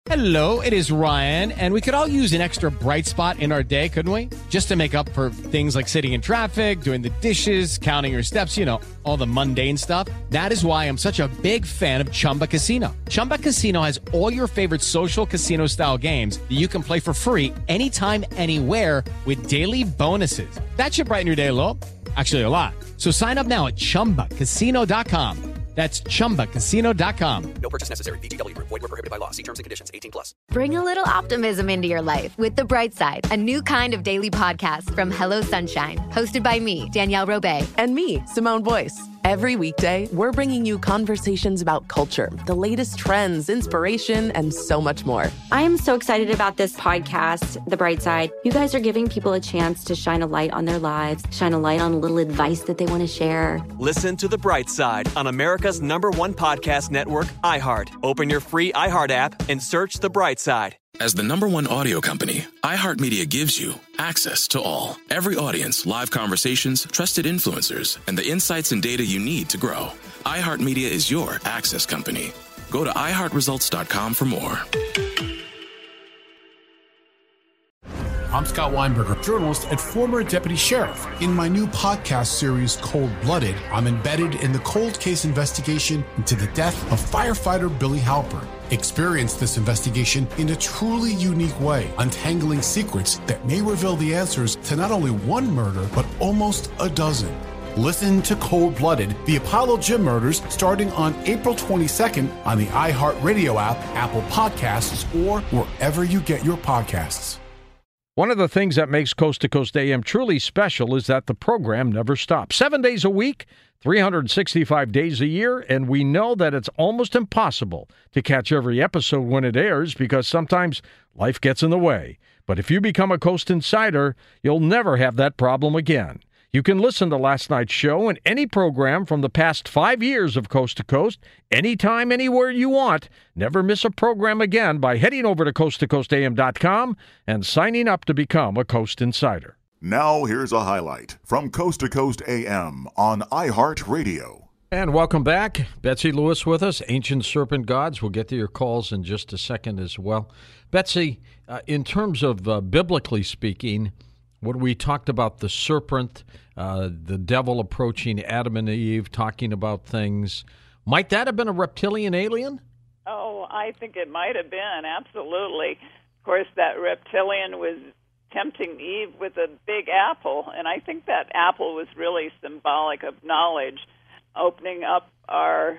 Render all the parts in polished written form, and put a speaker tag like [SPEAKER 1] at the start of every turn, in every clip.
[SPEAKER 1] Hello, it is Ryan, and we could all use an extra bright spot in our day, couldn't we? Just to make up for things like sitting in traffic, doing the dishes, counting your steps, you know, all the mundane stuff. That is why I'm such a big fan of Chumba Casino. Chumba Casino has all your favorite social casino-style games that you can play for free anytime, anywhere with daily bonuses. That should brighten your day a little. Actually, a lot. So sign up now at ChumbaCasino.com. That's ChumbaCasino.com.
[SPEAKER 2] No purchase necessary. VGW Group. Void where prohibited by law. See terms and conditions. 18+.
[SPEAKER 3] Bring a little optimism into your life with The Bright Side, a new kind of daily podcast from Hello Sunshine, hosted by me, Danielle Robay.
[SPEAKER 4] And me, Simone Boyce. Every weekday, we're bringing you conversations about culture, the latest trends, inspiration, and so much more.
[SPEAKER 5] I am so excited about this podcast, The Bright Side. You guys are giving people a chance to shine a light on their lives, shine a light on a little advice that they want to share.
[SPEAKER 6] Listen to The Bright Side on America's #1 podcast network, iHeart. Open your free iHeart app and search The Bright Side.
[SPEAKER 7] As the #1 audio company, iHeartMedia gives you access to all. Every audience, live conversations, trusted influencers, and the insights and data you need to grow. iHeartMedia is your access company. Go to iHeartResults.com for more.
[SPEAKER 8] I'm Scott Weinberger, journalist and former deputy sheriff. In my new podcast series, Cold Blooded, I'm embedded in the cold case investigation into the death of firefighter Billy Halpern. Experience this investigation in a truly unique way, untangling secrets that may reveal the answers to not only one murder, but almost a dozen. Listen to Cold Blooded, the Apollo Gym Murders, starting on April 22nd on the iHeartRadio app, Apple Podcasts, or wherever you get your podcasts.
[SPEAKER 9] One of the things that makes Coast to Coast AM truly special is that the program never stops. 7 days a week, 365 days a year, and we know that it's almost impossible to catch every episode when it airs because sometimes life gets in the way. But if you become a Coast Insider, you'll never have that problem again. You can listen to last night's show and any program from the past 5 years of Coast to Coast, anytime, anywhere you want. Never miss a program again by heading over to coasttocoastam.com and signing up to become a Coast Insider.
[SPEAKER 10] Now here's a highlight from Coast to Coast AM on iHeartRadio.
[SPEAKER 9] And welcome back. Betsy Lewis with us, Ancient Serpent Gods. We'll get to your calls in just a second as well. Betsy, in terms of biblically speaking, when we talked about the serpent, the devil approaching Adam and Eve, talking about things, might that have been a reptilian alien?
[SPEAKER 11] Oh, I think it might have been, absolutely. Of course, that reptilian was tempting Eve with a big apple, and I think that apple was really symbolic of knowledge, opening up our,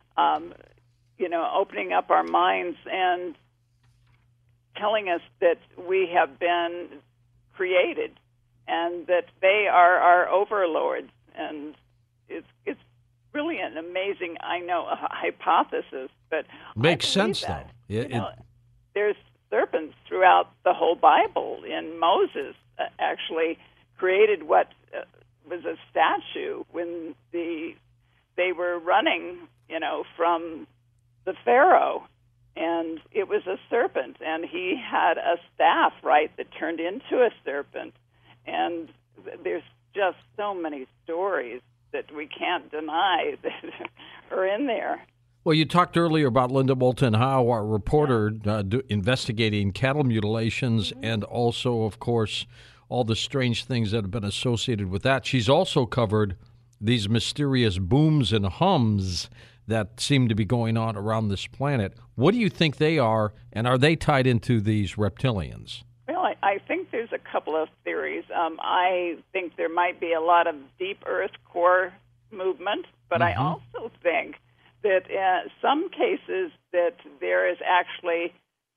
[SPEAKER 11] opening up our minds and telling us that we have been created and that they are our overlords. And it's really an amazing, hypothesis, but
[SPEAKER 9] makes sense
[SPEAKER 11] that.
[SPEAKER 9] Though.
[SPEAKER 11] There's serpents throughout the whole Bible. And Moses actually created what was a statue when they were running, from the Pharaoh. And it was a serpent, and he had a staff, right, that turned into a serpent. And there's just so many stories that we can't deny that are in there.
[SPEAKER 9] Well, you talked earlier about Linda Moulton Howe, our reporter, investigating cattle mutilations and also, of course, all the strange things that have been associated with that. She's also covered these mysterious booms and hums that seem to be going on around this planet. What do you think they are, and are they tied into these reptilians?
[SPEAKER 11] Well, I think there's a couple of theories. I think there might be a lot of deep earth core movement, but I also think that in some cases that there is actually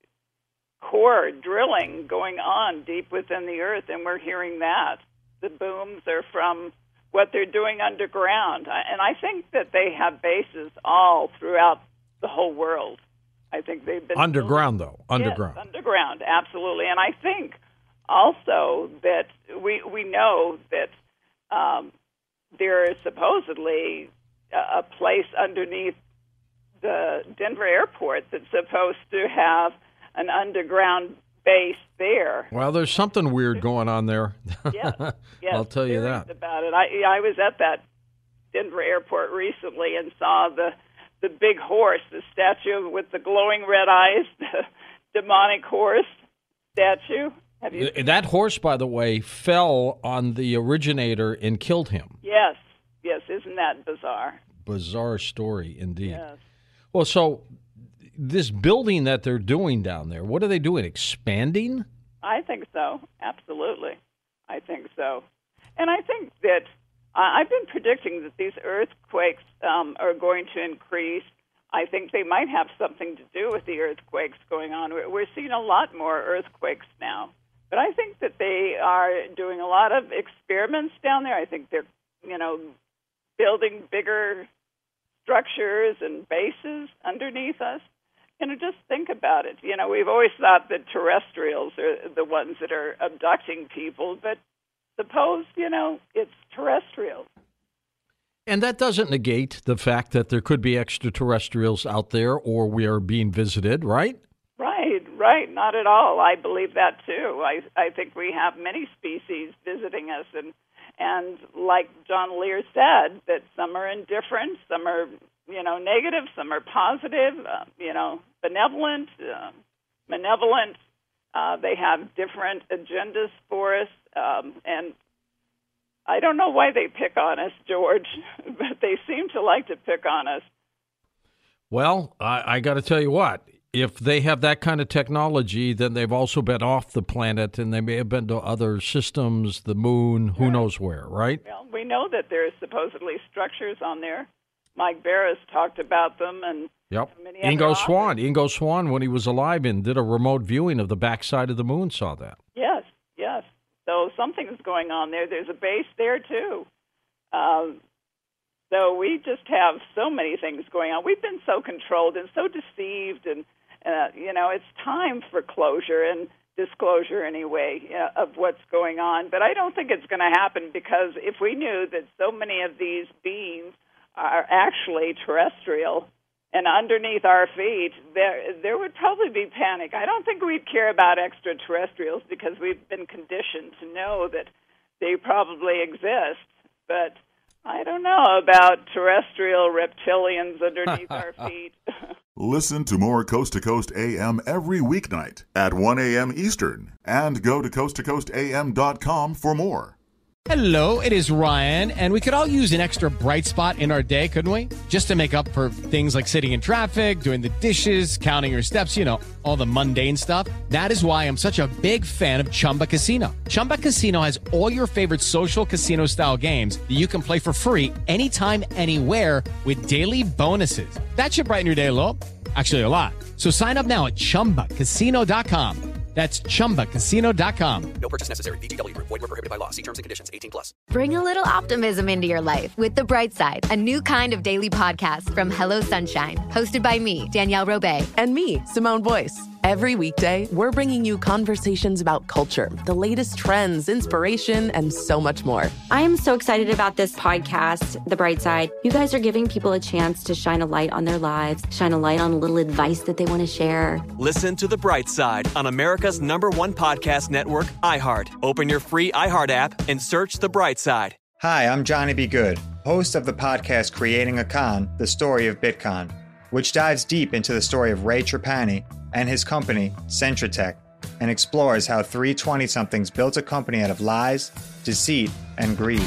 [SPEAKER 11] core drilling going on deep within the earth, and we're hearing that. The booms are from what they're doing underground. And I think that they have bases all throughout the whole world. I think they've been
[SPEAKER 9] underground, though. Underground.
[SPEAKER 11] Yes, underground, absolutely. And I think also that we know that there is supposedly a place underneath the Denver airport that's supposed to have an underground base there.
[SPEAKER 9] Well, there's something weird going on there.
[SPEAKER 11] Yes,
[SPEAKER 9] I'll tell you that.
[SPEAKER 11] About it. I was at that Denver airport recently and saw the big horse, the statue with the glowing red eyes, demonic horse statue. Have you?
[SPEAKER 9] That horse, by the way, fell on the originator and killed him.
[SPEAKER 11] Yes. Isn't that bizarre?
[SPEAKER 9] Bizarre story, indeed.
[SPEAKER 11] Yes.
[SPEAKER 9] Well, so this building that they're doing down there, what are they doing? Expanding?
[SPEAKER 11] I think so. Absolutely. I think so. And I think that I've been predicting that these earthquakes are going to increase. I think they might have something to do with the earthquakes going on. We're seeing a lot more earthquakes now. But I think that they are doing a lot of experiments down there. I think they're, building bigger structures and bases underneath us. Just think about it. We've always thought that terrestrials are the ones that are abducting people, but suppose, it's terrestrials.
[SPEAKER 9] And that doesn't negate the fact that there could be extraterrestrials out there or we are being visited, right? Right.
[SPEAKER 11] Not at all. I believe that, too. I think we have many species visiting us, and like John Lear said, that some are indifferent, some are, negative, some are positive, benevolent, malevolent. They have different agendas for us, and I don't know why they pick on us, George, but they seem to like to pick on us.
[SPEAKER 9] Well, I got to tell you what. If they have that kind of technology, then they've also been off the planet, and they may have been to other systems, the moon, who knows where, right?
[SPEAKER 11] Well, we know that there's supposedly structures on there. Mike Barris talked about them, and many
[SPEAKER 9] Ingo Swann, when he was alive and did a remote viewing of the backside of the moon, saw that.
[SPEAKER 11] Yes. So something's going on there. There's a base there, too. So we just have so many things going on. We've been so controlled and so deceived, and it's time for closure and disclosure anyway of what's going on. But I don't think it's going to happen, because if we knew that so many of these beings are actually terrestrial and underneath our feet, there would probably be panic. I don't think we'd care about extraterrestrials, because we've been conditioned to know that they probably exist. But I don't know about terrestrial reptilians underneath our feet.
[SPEAKER 10] Listen to more Coast to Coast AM every weeknight at 1 a.m. Eastern, and go to coasttocoastam.com for more.
[SPEAKER 1] Hello, it is Ryan, and we could all use an extra bright spot in our day, couldn't we? Just to make up for things like sitting in traffic, doing the dishes, counting your steps, all the mundane stuff. That is why I'm such a big fan of Chumba Casino. Chumba Casino has all your favorite social casino-style games that you can play for free anytime, anywhere with daily bonuses. That should brighten your day a little. Actually, a lot. So sign up now at ChumbaCasino.com. That's ChumbaCasino.com.
[SPEAKER 2] No purchase necessary. VGW Group. Void where prohibited by law. See terms and conditions. 18+.
[SPEAKER 3] Bring a little optimism into your life with The Bright Side, a new kind of daily podcast from Hello Sunshine, hosted by me, Danielle Robay.
[SPEAKER 4] And me, Simone Boyce. Every weekday, we're bringing you conversations about culture, the latest trends, inspiration, and so much more.
[SPEAKER 5] I am so excited about this podcast, The Bright Side. You guys are giving people a chance to shine a light on their lives, shine a light on a little advice that they want to share.
[SPEAKER 6] Listen to The Bright Side on America's #1 podcast network, iHeart. Open your free iHeart app and search The Bright Side.
[SPEAKER 12] Hi, I'm Johnny B. Good, host of the podcast Creating a Con, The Story of Bitcoin, which dives deep into the story of Ray Trapani and his company, Centratech, and explores how three 20-somethings built a company out of lies, deceit, and greed.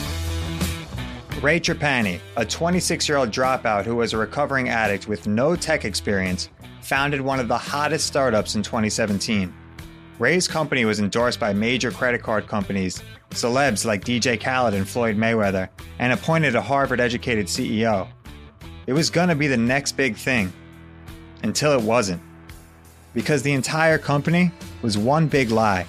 [SPEAKER 12] Ray Trapani, a 26-year-old dropout who was a recovering addict with no tech experience, founded one of the hottest startups in 2017. Ray's company was endorsed by major credit card companies, celebs like DJ Khaled and Floyd Mayweather, and appointed a Harvard-educated CEO. It was gonna be the next big thing, until it wasn't. Because the entire company was one big lie.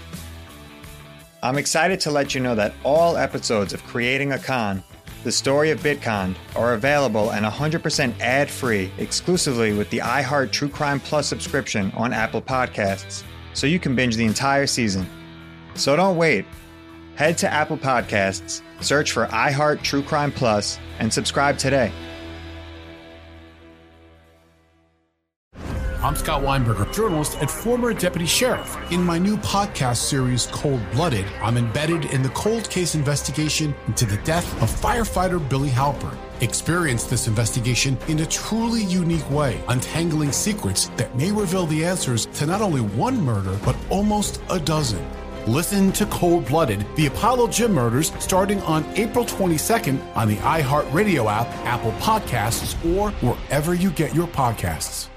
[SPEAKER 12] I'm excited to let you know that all episodes of Creating a Con, The Story of Bitcoin, are available and 100% ad-free exclusively with the iHeart True Crime Plus subscription on Apple Podcasts, so you can binge the entire season. So don't wait. Head to Apple Podcasts, search for iHeart True Crime Plus, and subscribe today.
[SPEAKER 8] I'm Scott Weinberger, journalist and former deputy sheriff. In my new podcast series, Cold Blooded, I'm embedded in the cold case investigation into the death of firefighter Billy Halpern. Experience this investigation in a truly unique way, untangling secrets that may reveal the answers to not only one murder, but almost a dozen. Listen to Cold Blooded, the Apollo Gym Murders, starting on April 22nd on the iHeartRadio app, Apple Podcasts, or wherever you get your podcasts.